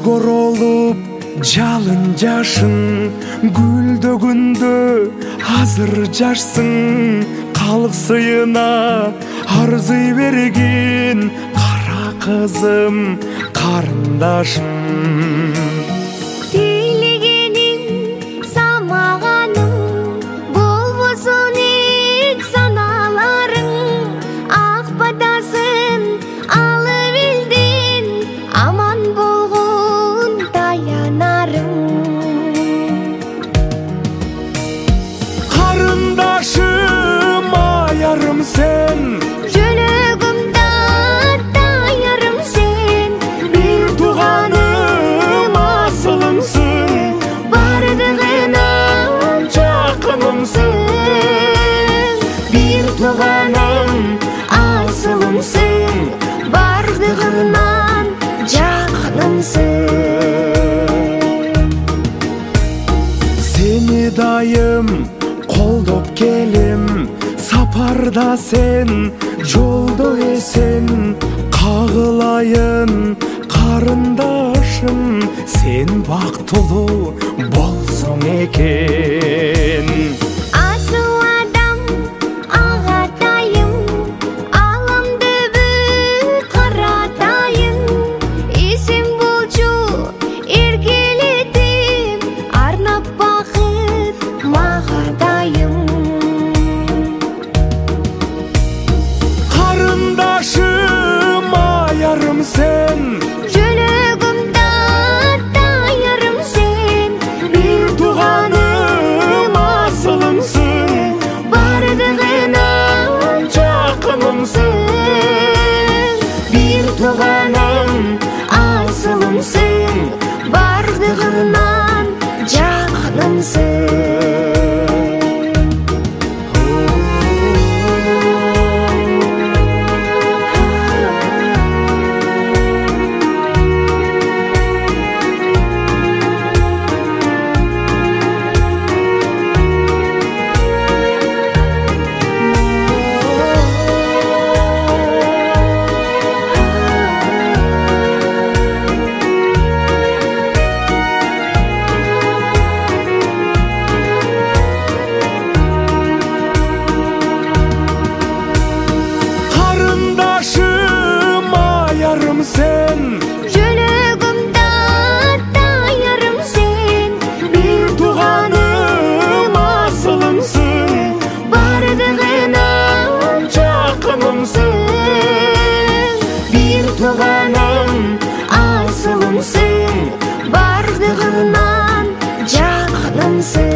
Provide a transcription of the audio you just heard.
Өлгөр olup жалын жашын, гүлдөгүндө азыр жашсың. Калык сыйына арзый бергин, кара кызым, карындашым. Тилегеним, самаганым, болбосун ик саналарың. Ак батасын алып билдин, аман болгон таянарың. Карындашым, аярым сен, Жөнөгүмдө таярым сен. бир туганым, асылымсың, Бардыгынан жакынымсың. бир туганым, асылымсың, бардыгынан жакынымсың. Сени дайым колдоп келем, сапарда сен, жолдо эсен. Кагылайын карындашым, сен бактылуу болсоң экен. Асыл адам агатайым, аламды бүт каратайын. Эсен болчу эркелетип, арнап бакыт мага дайым. Карындашым, аярым сен, Жөнөгүмдө таярым сен. бир туганым, асылымсың, Бардыгынан жакынымсың. бир туганым, асылымсың, бардыгынан жакынымсың. Карындашым, аярым сен, Жөнөгүмдө таярым сен. бир туганым, асылымсың, Бардыгынан жакынымсың. бир туганым, асылымсың, бардыгынан жакынымсың.